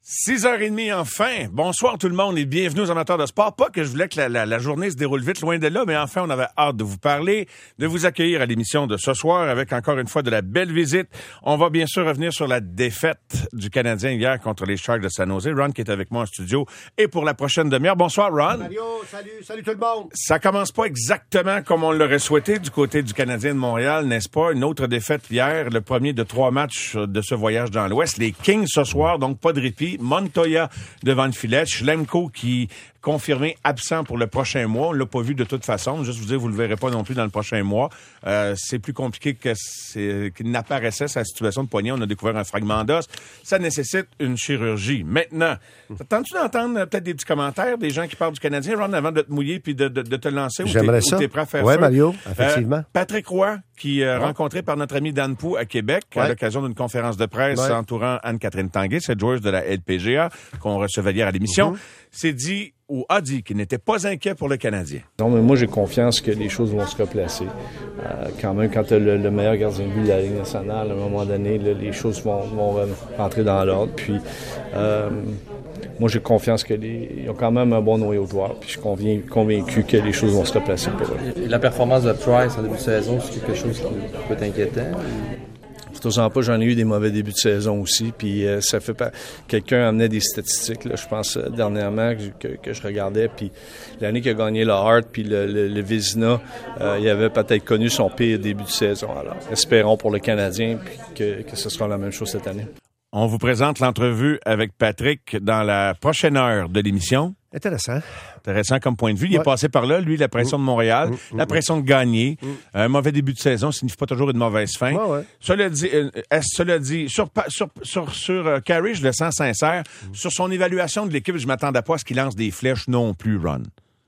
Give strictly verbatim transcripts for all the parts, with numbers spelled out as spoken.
six heures trente enfin. Bonsoir tout le monde et bienvenue aux amateurs de sport. Pas que je voulais que la, la, la journée se déroule vite, loin de là, mais enfin on avait hâte de vous parler, de vous accueillir à l'émission de ce soir avec encore une fois de la belle visite. On va bien sûr revenir sur la défaite du Canadien hier contre les Sharks de San Jose. Ron qui est avec moi en studio et pour la prochaine demi-heure. Bonsoir Ron. Mario, salut, salut tout le monde. Ça commence pas exactement comme on l'aurait souhaité du côté du Canadien de Montréal, n'est-ce pas? Une autre défaite hier, le premier de trois matchs de ce voyage dans l'Ouest. Les Kings ce soir, donc pas de répit. Montoya devant le filet. Schlemko qui confirmé absent pour le prochain mois. On l'a pas vu de toute façon. Juste vous dire, vous le verrez pas non plus dans le prochain mois. Euh, c'est plus compliqué que c'est, qu'il n'apparaissait sa situation de poignet. On a découvert un fragment d'os. Ça nécessite une chirurgie. Maintenant, t'attends-tu d'entendre peut-être des petits commentaires des gens qui parlent du Canadien, Ron, avant de te mouiller puis de, de, de te lancer? J'aimerais ou ça. Ou t'es prêt à faire ouais, feu? Mario, effectivement. Euh, Patrick Roy, qui est euh, ouais. rencontré par notre ami Dan Pou à Québec ouais. à l'occasion d'une conférence de presse ouais. entourant Anne-Catherine Tanguay, cette joueuse de la L P G A qu'on recevait hier à l'émission, mm-hmm. s'est dit ou a dit qu'il n'était pas inquiet pour le Canadien. Non, mais moi, j'ai confiance que les choses vont se replacer. Euh, quand même, quand tu as le, le meilleur gardien de but de la Ligue nationale, à un moment donné, là, les choses vont, vont rentrer dans l'ordre. Puis, euh, moi, j'ai confiance qu'ils ont quand même un bon noyau de joueurs. Puis, je suis convaincu, convaincu que les choses vont se replacer pour eux. Et la performance de Price en début de saison, c'est quelque chose qui peut être inquiétant? Faites-en pas, j'en ai eu des mauvais débuts de saison aussi, puis euh, ça fait pas. Quelqu'un amenait des statistiques, là, je pense euh, dernièrement que, que, que je regardais, puis l'année qu'il a gagné le Hart, puis le, le, le Vézina, euh, il avait peut-être connu son pire début de saison. Alors, espérons pour le Canadien, puis que, que ce sera la même chose cette année. On vous présente l'entrevue avec Patrick dans la prochaine heure de l'émission. Intéressant. Intéressant comme point de vue. Il ouais. est passé par là, lui, la pression mmh. de Montréal, mmh. la pression de gagner. Mmh. Un mauvais début de saison signifie pas toujours une mauvaise fin. Ouais, ouais. Cela dit, euh, cela dit sur, sur, sur, sur euh, Carey, je le sens sincère. Mmh. Sur son évaluation de l'équipe, je m'attendais pas à ce qu'il lance des flèches non plus, Ron.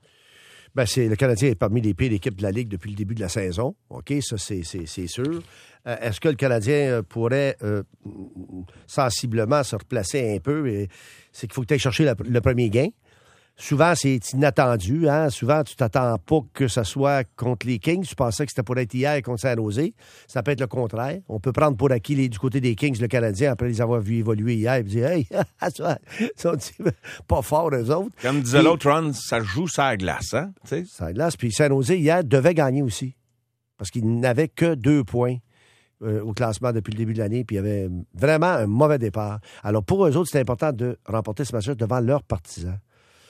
Ben, c'est, le Canadien est parmi les pires équipes de la Ligue depuis le début de la saison. OK, ça, c'est, c'est, c'est sûr. Euh, est-ce que le Canadien pourrait euh, sensiblement se replacer un peu? Et c'est qu'il faut que tu ailles chercher la, le premier gain. Souvent, c'est inattendu. Hein? Souvent, tu t'attends pas que ce soit contre les Kings. Tu pensais que c'était pour être hier contre San Jose. Ça peut être le contraire. On peut prendre pour acquis les, du côté des Kings le Canadien après les avoir vus évoluer hier et dire « Hey, ça, sont pas forts, eux autres. » Comme disait l'autre, Ron, ça joue sur la glace. Hein? T'sais? Sur la glace. Puis San Jose, hier, devait gagner aussi. Parce qu'il n'avait que deux points euh, au classement depuis le début de l'année. Puis il y avait vraiment un mauvais départ. Alors, pour eux autres, c'était important de remporter ce match-là devant leurs partisans.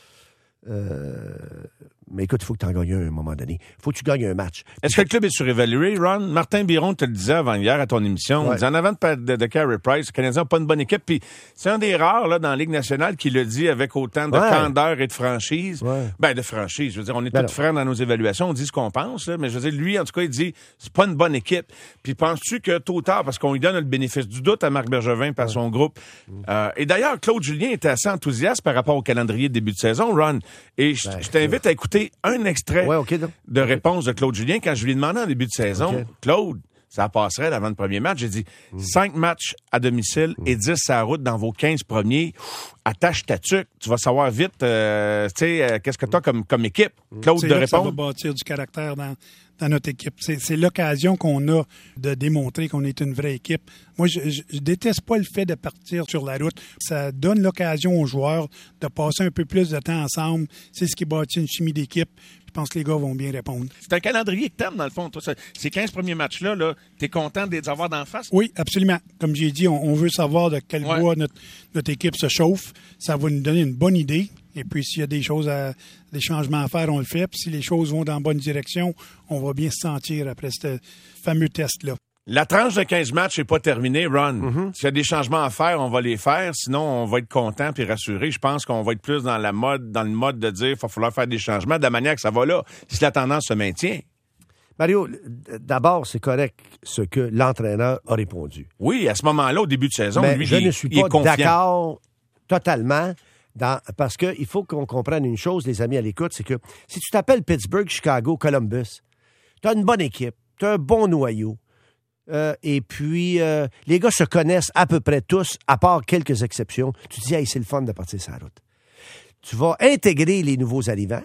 Euh, mais écoute, il faut que tu en gagnes un à un moment donné. Il faut que tu gagnes un match. Est-ce que le club est surévalué, Ron? Martin Biron te le disait avant hier à ton émission. Ouais. Il disait en avant de, de, de Carey Price, les Canadiens n'ont pas une bonne équipe. Puis c'est un des rares là, dans la Ligue nationale qui le dit avec autant de ouais. candeur et de franchise. Ouais. Ben, de franchise. Je veux dire, on est ben tous frères dans nos évaluations. On dit ce qu'on pense. Là, mais je veux dire, lui, en tout cas, il dit c'est pas une bonne équipe. Puis penses-tu que tôt ou tard, parce qu'on lui donne le bénéfice du doute à Marc Bergevin par ouais. son groupe. Mm. Euh, et d'ailleurs, Claude Julien était assez enthousiaste par rapport au calendrier de début de saison, Ron. Et je, ben, je t'invite à écouter un extrait ouais, okay, de réponse de Claude Julien quand je lui ai demandé en début de saison, okay. Claude, ça passerait avant le premier match. J'ai dit, mm. cinq matchs à domicile mm. et dix à la route dans vos quinze premiers. Attache ta tuque. Tu vas savoir vite, euh, tu sais, euh, qu'est-ce que tu as comme, comme équipe. Claude, c'est de là répondre. Ça va bâtir du caractère dans, dans notre équipe. C'est, c'est l'occasion qu'on a de démontrer qu'on est une vraie équipe. Moi, je, je, je déteste pas le fait de partir sur la route. Ça donne l'occasion aux joueurs de passer un peu plus de temps ensemble. C'est ce qui bâtit une chimie d'équipe. Je pense que les gars vont bien répondre. C'est un calendrier que t'aimes, dans le fond. Toi, ces quinze premiers matchs-là, là, t'es content de les avoir d'en face? Oui, absolument. Comme j'ai dit, on, on veut savoir de quel ouais. bois notre, notre équipe se chauffe. Ça va nous donner une bonne idée. Et puis, s'il y a des choses, à, des changements à faire, on le fait. Puis, si les choses vont dans la bonne direction, on va bien se sentir après ce fameux test-là. La tranche de quinze matchs n'est pas terminée, Ron. Mm-hmm. S'il y a des changements à faire, on va les faire. Sinon, on va être content et rassuré. Je pense qu'on va être plus dans la mode, dans le mode de dire qu'il va falloir faire des changements de la manière que ça va là, si la tendance se maintient. Mario, d'abord, c'est correct ce que l'entraîneur a répondu. Oui, à ce moment-là, au début de saison, mais lui, je il, ne suis il pas est confiant. D'accord totalement. Dans, parce qu'il faut qu'on comprenne une chose, les amis à l'écoute, c'est que si tu t'appelles Pittsburgh, Chicago, Columbus, tu as une bonne équipe, tu as un bon noyau. Euh, et puis, euh, les gars se connaissent à peu près tous, à part quelques exceptions. Tu te dis, hey, c'est le fun de partir sur la route. Tu vas intégrer les nouveaux arrivants.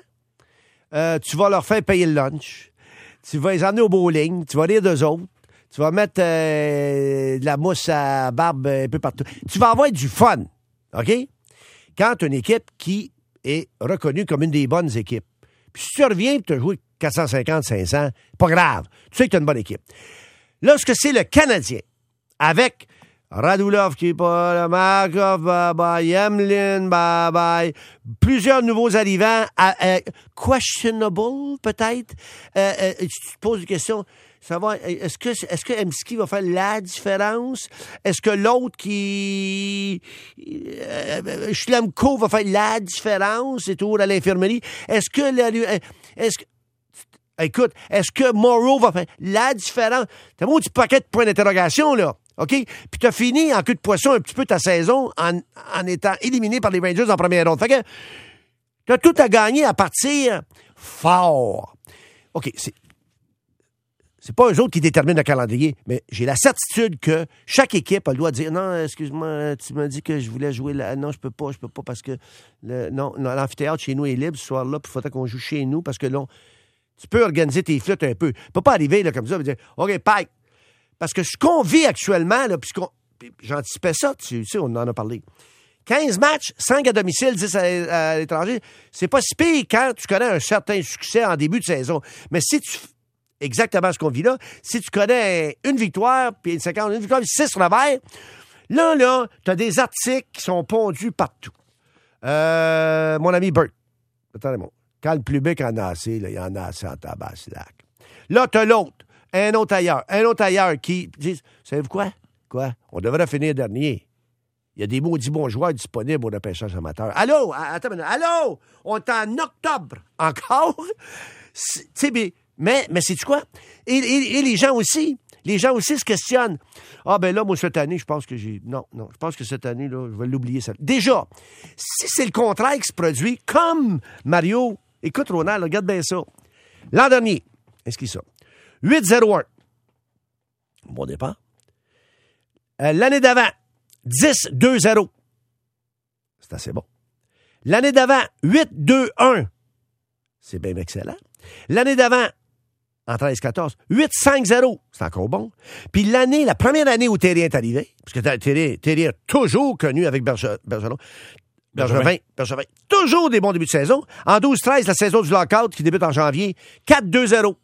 Euh, tu vas leur faire payer le lunch. Tu vas les emmener au bowling. Tu vas rire d'eux autres. Tu vas mettre euh, de la mousse à barbe un peu partout. Tu vas avoir du fun. OK? quand tu as une équipe qui est reconnue comme une des bonnes équipes. Puis si tu reviens et tu as joué quatre cent cinquante, cinq cents, pas grave. Tu sais que tu as une bonne équipe. Lorsque c'est le Canadien, avec Radulov qui est pas là, Markov, bye-bye, Yemlin, bye-bye, plusieurs nouveaux arrivants, à, à, questionable peut-être. Euh, euh, tu te poses une question, savoir, est-ce que, est-ce que Hemsky va faire la différence? Est-ce que l'autre qui... Euh, Schlemko va faire la différence? C'est tout à l'infirmerie. Est-ce que... La, est-ce que écoute, est-ce que Morrow va faire la différence? T'as un petit paquet de points d'interrogation, là. OK? Puis t'as fini en queue de poisson un petit peu ta saison en, en étant éliminé par les Rangers en première ronde. Fait que t'as tout à gagner à partir fort. OK, c'est... C'est pas eux autres qui déterminent le calendrier, mais j'ai la certitude que chaque équipe a le droit de dire « Non, excuse-moi, tu m'as dit que je voulais jouer là. Non, je peux pas, je peux pas parce que le, non, l'amphithéâtre chez nous est libre ce soir-là, puis il faudrait qu'on joue chez nous parce que là, tu peux organiser tes flûtes un peu. Tu peux pas arriver là, comme ça et dire « OK, Pike. » Parce que ce qu'on vit actuellement, là, puisqu'on, j'anticipais ça, tu sais, on en a parlé. quinze matchs, cinq à domicile, dix à, à l'étranger, c'est pas si pire quand tu connais un certain succès en début de saison. Mais si tu exactement ce qu'on vit là. Si tu connais une victoire, puis une cinquante, une victoire, puis six revers, là, là, tu as des articles qui sont pondus partout. Euh, mon ami Bert, attendez-moi, quand le public en a assez, là, il y en a assez en tabaslac. Là, tu as l'autre, un autre ailleurs, un autre ailleurs qui dit, savez-vous quoi? Quoi? On devrait finir dernier. Il y a des maudits bons joueurs disponibles au repêchage amateur. Allô? Attends une minute. Allô? On est en octobre. Encore? Tu sais, mais... Mais, mais sais-tu quoi? Et, et, et les gens aussi, les gens aussi se questionnent. Ah, ben là, moi, cette année, je pense que j'ai... Non, non, je pense que cette année, là, je vais l'oublier. Ça. Déjà, si c'est le contraire qui se produit, comme Mario, écoute, Ronald, regarde bien ça. L'an dernier, inscris ça, huit zéro un. Bon départ. Euh, l'année d'avant, dix deux zéro. C'est assez bon. L'année d'avant, huit deux un. C'est bien excellent. L'année d'avant, en treize quatorze, huit cinq zéro. C'est encore bon. Puis l'année, la première année où Thierry est arrivé, parce que Thierry, Thierry a toujours connu avec Bergeron, Bergeron, Bergevin, Bergevin, toujours des bons débuts de saison. En douze treize, la saison du lockout qui débute en janvier, quatre deux zéro.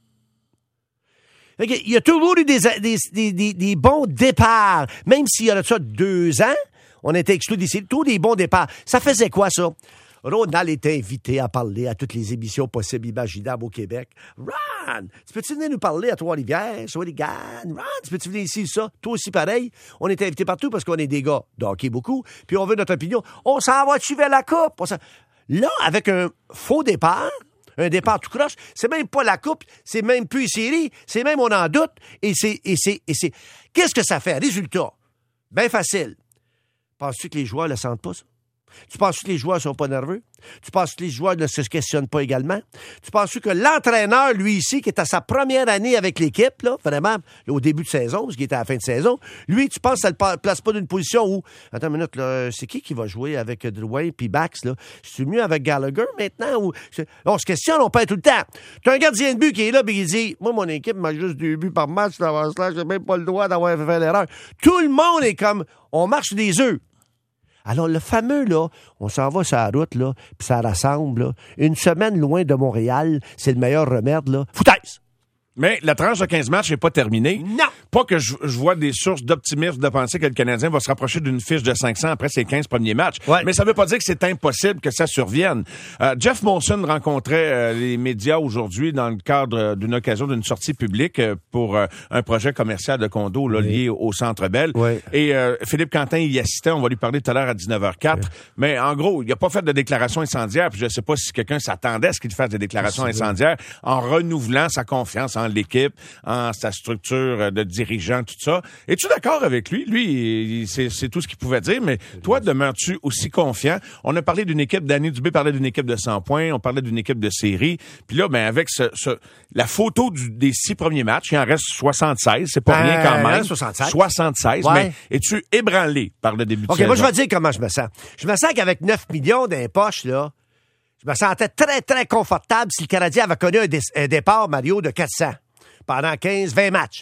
Il y a toujours eu des, des, des, des, des bons départs. Même s'il y en a de ça deux ans, on était exclus d'ici. Tous des bons départs. Ça faisait quoi, ça? Ronald était invité à parler à toutes les émissions possibles imaginables au Québec. Ron, tu peux-tu venir nous parler à Trois-Rivières, Shawinigan? Ron, tu peux-tu venir ici, ça? Toi aussi, pareil. On était invités partout parce qu'on est des gars de hockey beaucoup, puis on veut notre opinion. On s'en va-tu vers la coupe? On s'en... Là, avec un faux départ, un départ tout croche, c'est même pas la coupe, c'est même plus une série, c'est même on en doute, et c'est, et c'est, et c'est... Qu'est-ce que ça fait? Résultat, bien facile. Penses-tu que les joueurs le sentent pas, ça? Tu penses que les joueurs sont pas nerveux? Tu penses que les joueurs ne se questionnent pas également? Tu penses que l'entraîneur, lui ici, qui est à sa première année avec l'équipe, là, vraiment, là, au début de saison, parce qu'il était à la fin de saison, lui, tu penses que ça ne le place pas d'une position où... Attends une minute, là, c'est qui qui va jouer avec Drouin puis Bax, là? C'est mieux avec Gallagher maintenant? Ou... On se questionne, on perd tout le temps. Tu as un gardien de but qui est là, puis il dit, moi, mon équipe m'a juste deux buts par match, là, j'ai même pas le droit d'avoir fait l'erreur. Tout le monde est comme, on marche sur des œufs. Alors, le fameux, là, on s'en va sur la route, là, puis ça rassemble, là. Une semaine loin de Montréal, c'est le meilleur remède, là. Foutaise! Mais la tranche de quinze matchs n'est pas terminée. Non! Pas que je, je vois des sources d'optimisme de penser que le Canadien va se rapprocher d'une fiche de cinq cents après ses quinze premiers matchs. Ouais. Mais ça veut pas dire que c'est impossible que ça survienne. Euh, Jeff Molson rencontrait euh, les médias aujourd'hui dans le cadre d'une occasion d'une sortie publique euh, pour euh, un projet commercial de condo là, oui. lié au Centre Bell. Oui. Et euh, Philippe Quentin y assistait. On va lui parler tout à l'heure à dix-neuf heures quatre. Oui. Mais en gros, il a pas fait de déclaration incendiaire. Puis je sais pas si quelqu'un s'attendait à ce qu'il fasse des déclarations c'est incendiaires vrai. En renouvelant sa confiance en l'équipe, en sa structure de dirigeant, tout ça. Es-tu d'accord avec lui? Lui, c'est, c'est tout ce qu'il pouvait dire, mais toi, demeures-tu aussi confiant? On a parlé d'une équipe, Danny Dubé parlait d'une équipe de cent points, on parlait d'une équipe de série, puis là, ben avec ce, ce la photo du, des six premiers matchs, il en reste soixante-seize, c'est pas euh, rien quand même. soixante-seize. soixante-seize, ouais. Mais es-tu ébranlé par le début de OK, saison? moi, je vais te dire comment je me sens. Je me sens qu'avec neuf millions dans les poches, là, je me sentais très, très confortable si le Canadien avait connu un, dé- un départ, Mario, de quatre cents. Pendant quinze vingt matchs.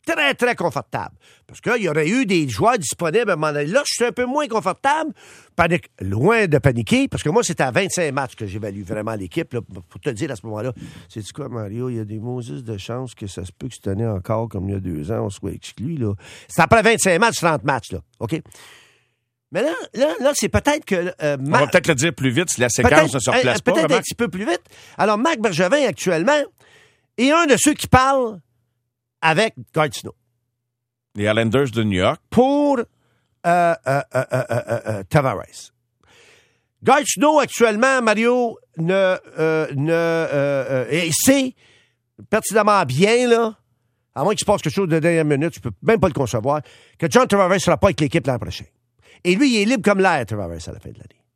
très, très confortable. Parce qu'il y aurait eu des joueurs disponibles à un moment donné. Là, je suis un peu moins confortable. Panique, loin de paniquer, parce que moi, c'était à vingt-cinq matchs que j'évalue vraiment l'équipe. Là, pour te dire à ce moment-là, c'est-tu quoi, Mario? Il y a des Moses de chance que ça se peut que cette année encore, comme il y a deux ans, on soit exclu. Là. C'est après vingt-cinq matchs, trente matchs. Là. OK? Mais là, là, là c'est peut-être que... Euh, Marc, on va peut-être le dire plus vite si la séquence ne se replace pas. Peut-être vraiment. un petit peu plus vite. Alors, Marc Bergevin, actuellement, est un de ceux qui parlent avec Gatineau. Les Islanders de New York. Pour euh, euh, euh, euh, euh, euh, Tavares. Gatineau, actuellement, Mario, ne, euh, ne euh, euh, et sait pertinemment bien, là, à moins qu'il se passe quelque chose de dernière minute, je peux même pas le concevoir, que John Tavares ne sera pas avec l'équipe l'an prochain. Et lui, il est libre comme l'air, Tavares, à la fin de l'année.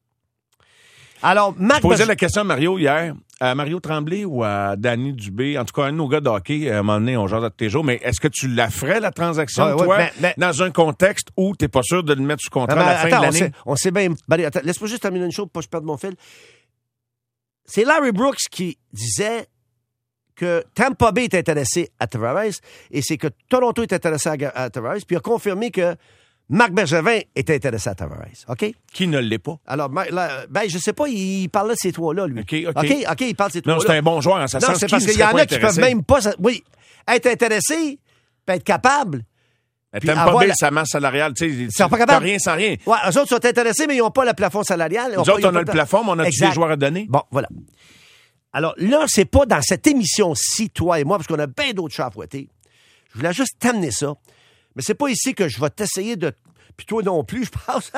Alors, Marc... Je posais la question à Mario hier, à Mario Tremblay ou à Danny Dubé, en tout cas, un de nos gars de hockey, à un moment donné, on genre de tes jours, mais est-ce que tu la ferais, la transaction, ouais, toi, ouais, mais, mais... dans un contexte où t'es pas sûr de le mettre sous contrat non, à la fin attends, de l'année? On sait, on sait bien... Ben, attends, laisse-moi juste terminer une chose pour pas que je perde mon fil. C'est Larry Brooks qui disait que Tampa Bay est intéressé à Tavares et c'est que Toronto est intéressé à, à Tavares, puis il a confirmé que Marc Bergevin est intéressé à Tavares, OK? Qui ne l'est pas? Alors, là, ben, je sais pas, il parle de ces trois-là, lui. OK, OK. OK, OK, il parle de ces trois-là. Non, c'est un bon joueur, en ce non, sens. c'est parce qu'il y en a qui peuvent même pas... Oui, être intéressé, puis être capable... Mais t'aimes pas bien sa masse salariale, tu sais. Ils sont pas capables. T'as rien sans rien. Ouais, eux autres sont intéressés, mais ils n'ont pas le plafond salarial. Nous autres, on a le plafond, mais on a tous des joueurs à donner. Bon, voilà. Alors là, c'est pas dans cette émission-ci, toi et moi, parce qu'on a bien d'autres chats à fouetter. Je voulais juste t'amener ça. Mais c'est pas ici que je vais t'essayer de... Puis toi non plus, je pense.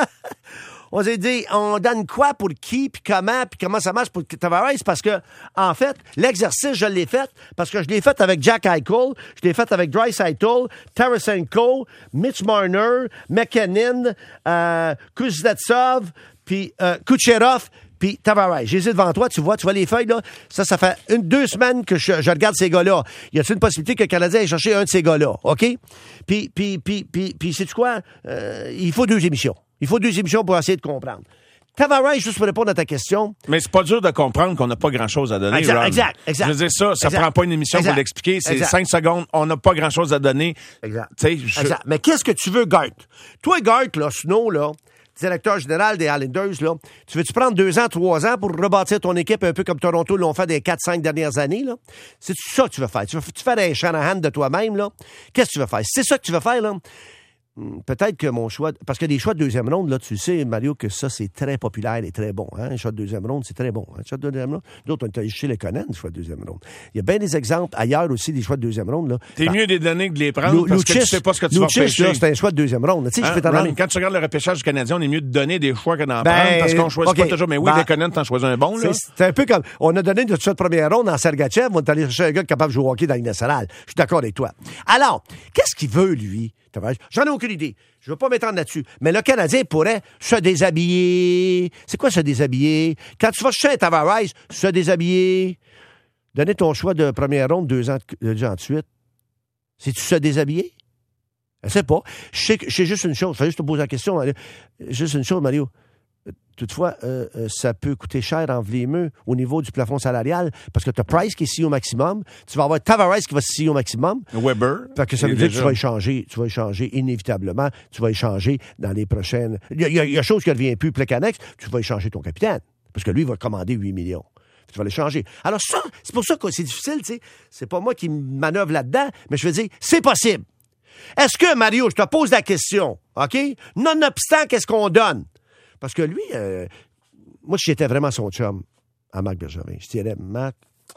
On s'est dit, on donne quoi pour qui, puis comment, puis comment ça marche pour Tavares, parce que, en fait, l'exercice, je l'ai fait, parce que je l'ai fait avec Jack Eichel, je l'ai fait avec Draisaitl, Tarasenko, Mitch Marner, McKinnon, euh, Kuznetsov, puis euh, Kucherov, puis Tavares. J'ai les devant toi, tu vois, tu vois les feuilles, là. Ça, ça fait une, deux semaines que je, je regarde ces gars-là. Y a-t-il une possibilité que le Canadien ait cherché un de ces gars-là? OK? Puis, puis, puis, puis, puis, sais-tu quoi? Euh, il faut deux émissions. Il faut deux émissions pour essayer de comprendre. Tavares, juste pour répondre à ta question. Mais c'est pas dur de comprendre qu'on n'a pas grand-chose à donner, Exact, Ron. exact, exact. Je veux dire ça, ça exact, prend pas une émission exact, pour l'expliquer. C'est exact. cinq secondes, on n'a pas grand-chose à donner. Exact. Tu sais, je... Exact. Mais qu'est-ce que tu veux, Gart? Toi, Gart, là, Snow, là, directeur général des Islanders, là, tu veux-tu prendre deux ans, trois ans pour rebâtir ton équipe un peu comme Toronto l'ont fait des quatre, cinq dernières années, là? C'est ça que tu veux faire. Tu veux tu faire un Shanahan de toi-même, là? Qu'est-ce que tu veux faire? C'est ça que tu veux faire, là? Peut-être que mon choix... Parce que des choix de deuxième ronde, là, tu sais, Mario, que ça, c'est très populaire et très bon. Hein? Les choix de deuxième ronde, c'est très bon. Hein? Les choix de deuxième ronde, d'autres, on est allé chez les Conan, les choix de deuxième ronde. Il y a bien des exemples ailleurs aussi, des choix de deuxième ronde. Là. T'es bah, mieux des données que de les prendre parce Lucis, que tu sais pas ce que tu Lucis, vas repêcher. là, c'est un choix de deuxième ronde. Tu sais, Hein, je peux t'en Ron, donner... quand tu regardes le repêchage du Canadien, on est mieux de donner des choix que d'en Ben, prendre parce qu'on choisit okay. pas toujours. Mais oui, Ben, les Conan, t'en choisis un bon, là. C'est, c'est un peu comme... On a donné notre choix de première ronde en Sergachev, on est allé chercher un gars capable de jouer au hockey dans la nationale. Je suis d'accord avec toi. Alors, qu'est-ce qu'il veut, lui? J'en ai aucune idée. Je ne veux pas m'étendre là-dessus. Mais le Canadien pourrait se déshabiller. C'est quoi se déshabiller? Quand tu vas chercher un Tavares, se déshabiller. Donner ton choix de première ronde deux ans de, de, de suite. C'est-tu se déshabiller? Je ne sais pas. Je sais, je sais juste une chose. Je vais juste te poser la question, Mario. Juste une chose, Mario. Toutefois, euh, euh, ça peut coûter cher en Vlémeux au niveau du plafond salarial parce que tu as Price qui est scié au maximum. Tu vas avoir Tavares qui va se scier au maximum. Weber. Fait que ça veut dire que tu vas échanger. Tu vas échanger inévitablement. Tu vas échanger dans les prochaines... Il y a, il y a, il y a chose qui ne revient plus, Plecanex. Tu vas échanger ton capitaine parce que lui, il va commander huit millions. Tu vas l'échanger. Alors ça, c'est pour ça que c'est difficile, tu sais. C'est pas moi qui manœuvre là-dedans, mais je veux dire, c'est possible. Est-ce que, Mario, je te pose la question, OK? Nonobstant, qu'est-ce qu'on donne? Parce que lui, euh, moi, si j'étais vraiment son chum à Marc Bergevin, je dirais, Marc,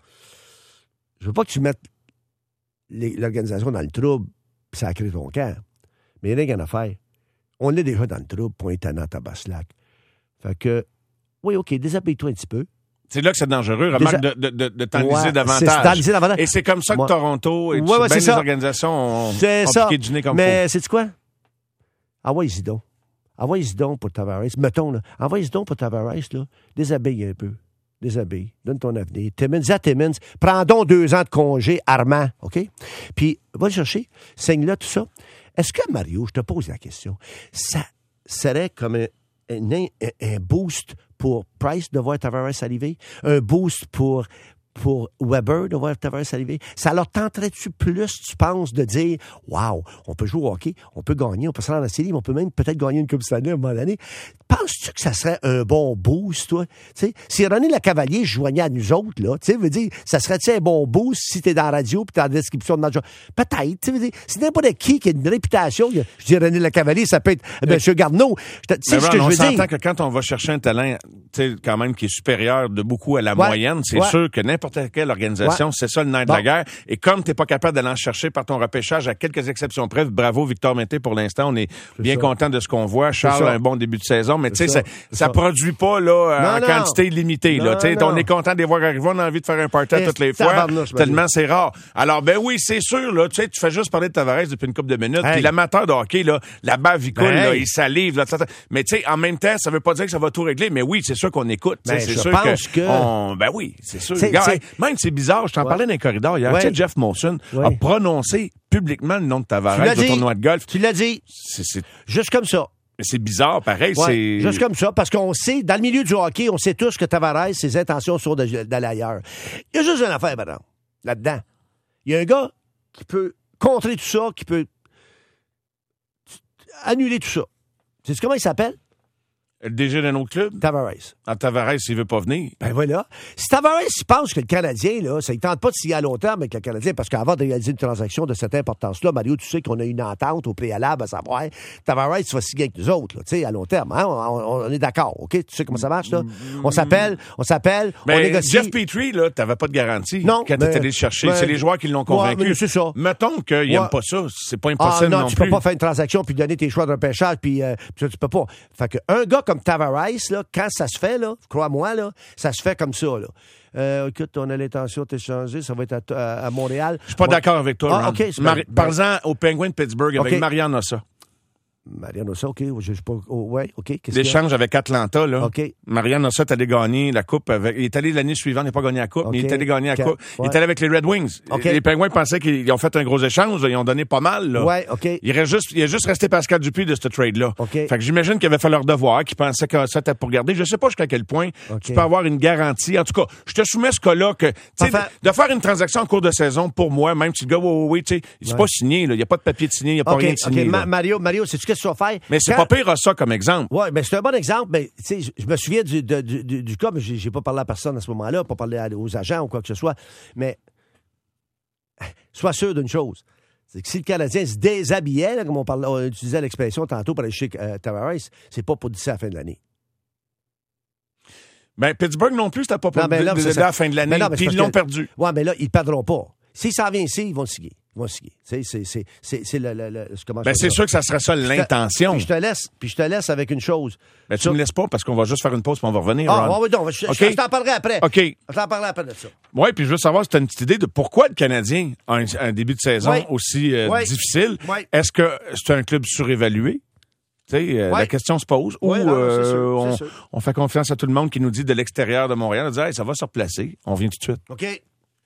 je veux pas que tu mettes les, l'organisation dans le trouble puis ça crée ton camp. Mais il y a rien à faire. On est déjà dans le trouble, point étonnant à Basse-Lac. Fait que, oui, OK, déshabille-toi un petit peu. C'est là que c'est dangereux, remarque, Déjà... de, de, de t'enliser ouais, davantage. C'est t'enliser davantage. Et c'est comme ça que moi... Toronto et ouais, ouais, bien les ça. organisations ont, c'est ont ça. piqué du nez comme Mais faut. c'est quoi? Envoie-y donc. Envoie-y donc pour Tavares. Mettons, là. Envoie-y donc pour Tavares, là. Déshabille un peu. Déshabille. Donne ton avenir. Timmins, à Timmins. Prends donc deux ans de congé, Armand. OK? Puis, va le chercher. Signe-là, tout ça. Est-ce que, Mario, je te pose la question, ça serait comme un, un, un boost pour Price de voir Tavares arriver? Un boost pour pour Weber de voir Tavares arriver? Ça leur tenterait-tu plus, tu penses, de dire « Wow, on peut jouer au hockey, on peut gagner, on peut se rendre à la série, mais on peut même peut-être gagner une Coupe Stanley à un moment donné. » Penses-tu que ça serait un bon boost, toi? T'sais, si René Lacavalier joignait à nous autres, là, tu sais, veut dire, ça serait-tu un bon boost si t'es dans la radio puis t'es en description de match? Peut-être, tu sais, si n'importe qui qui a une réputation, je dis René Lacavalier, ça peut être M. Garneau. Tu sais ce que je veux dire? On s'entend que quand on va chercher un talent, tu sais, quand même, qui est supérieur de beaucoup à la ouais, moyenne, c'est ouais. sûr que n'importe quelle organisation, ouais. c'est ça le nerf bon. de la guerre. Et comme t'es pas capable d'aller en chercher par ton repêchage, à quelques exceptions près, bravo Victor Mété pour l'instant, on est, c'est bien ça. content de ce qu'on voit. Charles a un bon début de saison, mais tu sais, ça, ça, ça produit pas là non, en non. quantité limitée. Non, là, tu sais, on est content de les voir arriver, on a envie de faire un party toutes les fois, tellement c'est rare. Alors ben oui, c'est sûr là, tu sais, tu fais juste parler de Tavares depuis une couple de minutes, hey. puis l'amateur de hockey là, la bave il coule, ben, là, hey. il salive là, mais tu sais, en même temps, ça veut pas dire que ça va tout régler, mais oui, c'est sûr qu'on écoute, ben, c'est sûr que, que... On... ben oui, c'est sûr. C'est, Regarde, c'est... Même c'est bizarre, je t'en ouais. parlais dans les corridors hier, ouais. tu sais, Jeff Molson ouais. a prononcé publiquement le nom de Tavares au tournoi de golf. Tu l'as dit. C'est, c'est... Juste comme ça. Mais c'est bizarre, pareil. Ouais, c'est juste comme ça, parce qu'on sait, dans le milieu du hockey, on sait tous que Tavares, ses intentions sont d'aller ailleurs. Il y a juste une affaire, madame, là-dedans. Il y a un gars qui peut contrer tout ça, qui peut annuler tout ça. Sais-tu comment il s'appelle? Le D G d'un autre club? Tavares. Ah, Tavares, il veut pas venir. Ben voilà. Si Tavares, il pense que le Canadien, là, ça ne tente pas de signer à long terme avec le Canadien, parce qu'avant de réaliser une transaction de cette importance-là, Mario, tu sais qu'on a une entente au préalable à savoir, Tavares, tu vas signer avec nous autres, tu sais, à long terme. Hein? On, on, on est d'accord, OK? Tu sais comment ça marche, là? On s'appelle, on s'appelle, ben, on négocie. Jeff Petrie, là, t'avais pas de garantie non, quand ben, t'étais allé le chercher. Ben, c'est les joueurs qui l'ont convaincu. Ouais, c'est ça. Mettons qu'ils ouais. n'aiment pas ça. C'est pas impossible ah, non, non tu plus. peux pas faire une transaction puis donner tes choix de repêchage puis euh, ça, tu peux pas. Fait que un gars comme Tavares, là, quand ça se fait, là, crois-moi, là, ça se fait comme ça, là. Euh, écoute, on a l'intention de t'échanger, ça va être à, à, à Montréal. Je suis pas ouais. d'accord avec toi, ah, okay, Mar- Parle-en au Penguins de Pittsburgh avec okay. Marian Hossa. Marian Hossa, OK. Je sais pas. Oh, ouais, OK. Qu'est-ce L'échange qu'il y a? Avec Atlanta, là. OK. Marian Hossa est allé gagner la Coupe avec. Il est allé l'année suivante, il n'a pas gagné la Coupe, okay. mais il est allé gagner la okay. Coupe. Ouais. Il est allé avec les Red Wings. Okay. Les Penguins pensaient qu'ils ont fait un gros échange, là. Ils ont donné pas mal, là. Ouais, OK. Il reste juste, il est juste resté Pascal Dupuis de ce trade-là. OK. Fait que j'imagine qu'ils avaient fait leur devoir, qu'ils pensaient que ça était pour garder. Je sais pas jusqu'à quel point okay. tu peux avoir une garantie. En tout cas, je te soumets ce cas-là que, tu sais, enfin, de, de faire une transaction en cours de saison, pour moi, même si le gars, oui, oui, oui, tu sais, c'est ouais. pas signé, là. Il n'y a pas de papier de signé, il n'y a pas okay. rien de signé. OK, Ma- Mario, Mario, sais-tu qu'est-ce que tu vas faire? Mais c'est Quand... pas pire ça comme exemple. Oui, mais c'est un bon exemple. Mais tu sais, je me souviens du, du, du, du cas, mais j'ai, j'ai pas parlé à personne à ce moment-là, pas parlé aux agents ou quoi que ce soit. Mais sois sûr d'une chose. C'est que si le Canadien se déshabillait, là, comme on, parlait, on utilisait l'expression tantôt pour aller chez euh, Tavares, c'est pas pour d'ici à la fin de l'année. Ben, Pittsburgh non plus, c'était pas pour non, ben là, d- d- à la fin de l'année. Non, puis ils l'ont que... perdu. Oui, mais là, ils ne perdront pas. S'ils s'en viennent ici, ils vont le signer. Ils vont le signer. C'est, c'est, c'est, c'est, c'est le, le, le, comment ben, c'est sûr que ça serait ça l'intention. Puis je te laisse, puis je te laisse avec une chose. Ben, tu ne me laisses pas parce qu'on va juste faire une pause puis on va revenir. Ah, oui, non, je, okay. je t'en parlerai après. OK. Je t'en parlerai après de ça. Oui, puis je veux savoir si tu as une petite idée de pourquoi le Canadien a un, un début de saison oui. aussi euh, oui. difficile. Oui. Est-ce que c'est un club surévalué? Tu sais, euh, ouais. la question se pose. Ou ouais, non, euh, sûr, on, on fait confiance à tout le monde qui nous dit de l'extérieur de Montréal, on dit hey, ça va se replacer. On vient tout de suite. OK.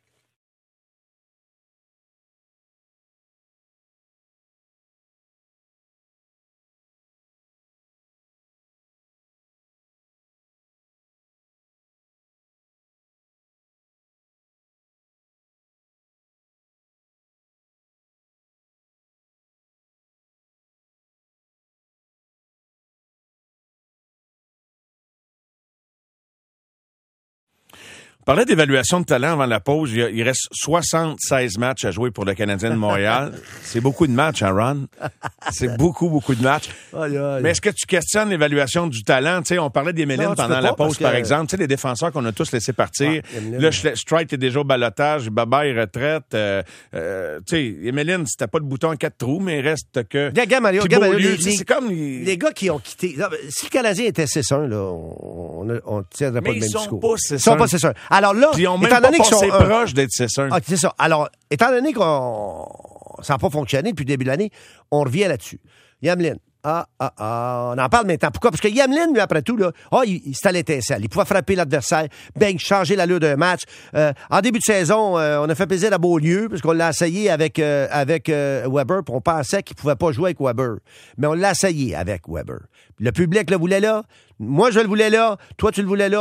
On parlait d'évaluation de talent avant la pause. Il, il reste soixante-seize matchs à jouer pour le Canadien de Montréal. C'est beaucoup de matchs, hein, Ron? C'est beaucoup, beaucoup de matchs. Aïe, aïe. Mais est-ce que tu questionnes l'évaluation du talent? Tu sais, on parlait d'Emeline pendant la pause, que... par exemple. Tu sais, les défenseurs qu'on a tous laissés partir. Ah, là, Strike est déjà au balotage. Baba est retraite. Euh, euh, tu sais, Emeline, c'était pas le bouton à quatre trous, mais il reste que... Gaga, Mario, Gaga, Mario, les, c'est comme... Les... les gars qui ont quitté... Non, si le Canadien était six un, là, on ne tiendrait pas mais le même discours. Pas ils sont pas six un. Alors là, puis ils ont même étant donné qu'ils sont proches d'être six un. Ah, c'est ça. Alors, étant donné qu'on ça n'a pas fonctionné depuis le début de l'année, on revient là-dessus. Yamlin. Ah, ah, ah. On en parle maintenant. Pourquoi? Parce que Yamlin, lui, après tout, là, oh, il, il c'était à l'étincelle. Il pouvait frapper l'adversaire, bang, changer l'allure d'un match. Euh, en début de saison, euh, on a fait plaisir à Beaulieu, parce qu'on l'a essayé avec, euh, avec euh, Weber, puis on pensait qu'il ne pouvait pas jouer avec Weber. Mais on l'a essayé avec Weber. Le public le voulait là. Moi, je le voulais là. Toi, tu le voulais là.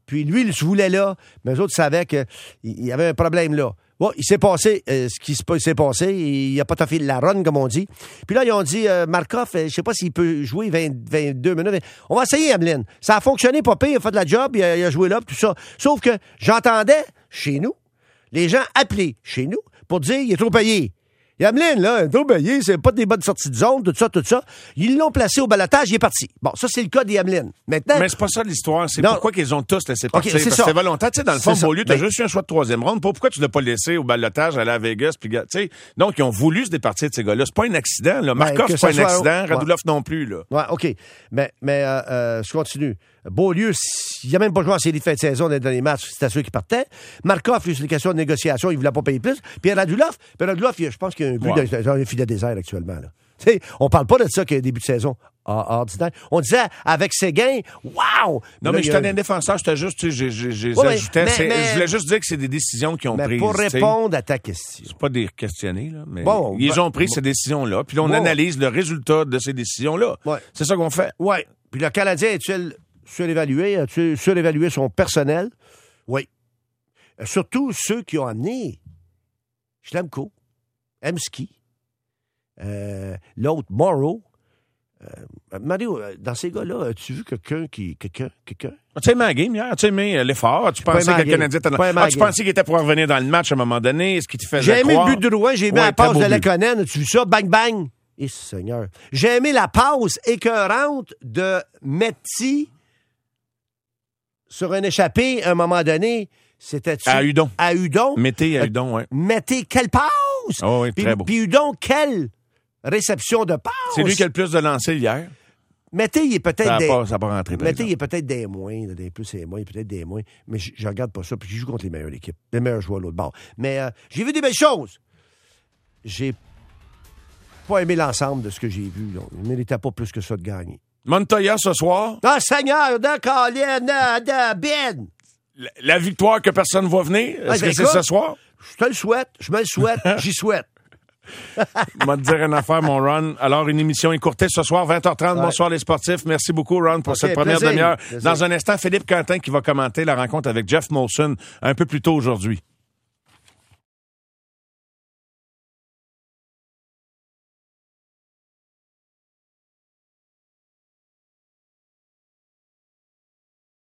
Puis lui, il se voulait là, mais les autres savaient qu'il y avait un problème là. Bon, il s'est passé euh, ce qui s'est passé. Il n'a pas taffé la run, comme on dit. Puis là, ils ont dit, euh, Markov, euh, je sais pas s'il peut jouer vingt, vingt-deux minutes. On va essayer, Emeline. Ça a fonctionné, pas pire. Il a fait de la job, il a, il a joué là, tout ça. Sauf que j'entendais, chez nous, les gens appeler chez nous pour dire, il est trop payé. Emeline, là, il est trop payé, c'est pas des bonnes sorties de zone, tout ça, tout ça. Ils l'ont placé au balotage, il est parti. Bon, ça, c'est le cas d'Emeline. Maintenant. Mais c'est pas ça l'histoire. C'est non. pourquoi qu'ils ont tous laissé partir. Okay, c'est parce ça. que c'est volontaire. Tu sais, dans le fond, Beaulieu, t'as ben, juste eu un choix de troisième ronde. Pourquoi tu l'as pas laissé au balotage, aller à Vegas, puis tu sais. Donc, ils ont voulu se départir de ces gars-là. C'est pas un accident, là. Markov, ben, c'est pas un soit... accident. Radulov ouais. non plus, là. Ouais, OK. Mais, mais, euh, euh, je continue. Beaulieu, il n'a même pas joué en série de fin de saison dans les derniers matchs, c'était sûr qu'il partait. Markov, lui, c'est une question de négociation, il ne voulait pas payer plus. Puis Radulov, puis Radulov, je pense qu'il y a un but ouais. dans un filet désert actuellement. Là. T'sais, on parle pas de ça qu'il y a un début de saison ordinaire. On disait, avec ses gains, wow! Non, mais, mais je tenais un défenseur, j'étais juste, tu sais, j'ai ouais, ajouté. Je voulais juste dire que c'est des décisions qu'ils ont prises. Pour répondre t'sais. à ta question. C'est pas des questionner, là, mais bon, ils ben, ont pris bon. ces décisions-là, puis là, on bon. analyse le résultat de ces décisions-là. Ouais. C'est ça qu'on fait. Oui. Puis le Canadien est-il surévalué? As-tu surévalué son personnel? Oui. Surtout ceux qui ont amené Schlemko, Emski, euh, l'autre, Morrow. Euh, Mario, dans ces gars-là, as-tu vu quelqu'un qui. Quelqu'un? Quelqu'un? As-tu aimé la game hier? As-tu aimé l'effort? As-tu pensé que le Canadien était. As-tu pensé qu'il était pour revenir dans le match à un moment donné? Est-ce qu'il te faisait J'ai aimé croire? le but de Drouin, j'ai aimé ouais, la passe de Lekonen. As-tu vu ça? Bang, bang! Et Seigneur. J'ai aimé la passe écœurante de Metti sur un échappé à un moment donné. C'était à Hudon. À Hudon. Mettez à Hudon, oui. Mettez, quelle passe! Oh oui, très puis, beau. Puis Hudon, quelle réception de passe! C'est lui qui a le plus de lancers hier. Mettez, il est peut-être ça des... Pas, ça n'a pas rentré, Mettez, il est peut-être des moins, des plus et moins, il est peut-être des moins, mais je, je regarde pas ça, puis je joue contre les meilleures équipes, les meilleurs joueurs de l'autre bord. Mais euh, j'ai vu des belles choses. J'ai pas aimé l'ensemble de ce que j'ai vu. Donc, il ne méritait pas plus que ça de gagner. Montoya, ce soir. Ah, Seigneur, de Colin, de Ben! La, la victoire que personne ne voit venir, est-ce ah, que c'est ce soir? Je te le souhaite, je me le souhaite, j'y souhaite. Je vais te dire une affaire, mon Ron. Alors, une émission écourtée ce soir, vingt heures trente. Ouais. Bonsoir les sportifs. Merci beaucoup, Ron, pour okay, cette première plaisir, demi-heure. Plaisir. Dans un instant, Philippe Quentin qui va commenter la rencontre avec Jeff Molson un peu plus tôt aujourd'hui.